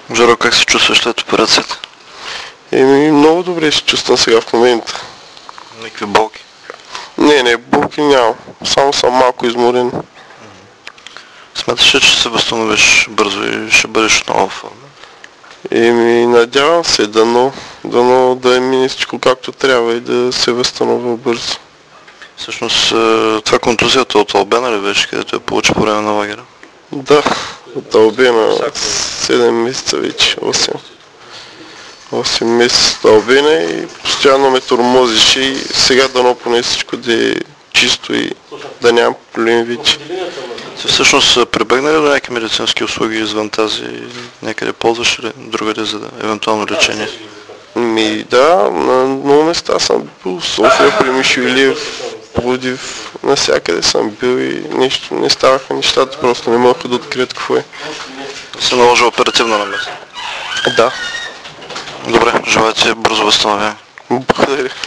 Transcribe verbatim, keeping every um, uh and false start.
Жоро, как се чувстваш след операцията? Еми, много добре се чувствам сега в момента. Никакви болки? Не, не, болки нямам. Само съм малко изморен. Смяташ ли, че се възстановиш бързо и ще бъдеш отново в форма? Еми, надявам се, дано, дано да е мине всичко както трябва и да се възстановя бързо. Всъщност, това контузията от Албена ли беше, където я получи по време на лагера? Да, от Албена седем месеца вече, осем. осем месеца от Албена и постоянно ме тормозиш и сега дано поне всичко да е чисто и да нямам проблем вече. Ти всъщност прибегна ли до някакви медицински услуги извън тази, някъде ползваш ли другаде за да, евентуално лечение? Ми да, на много места съм бил, София, при Мишо Илиев, Пловдив, навсякъде съм бил и нещо, не ставаха нещата, просто не могаха да открият какво е. Се наложи оперативна намеса? Да. Добре, желая ти бързо възстановяване. Благодаря.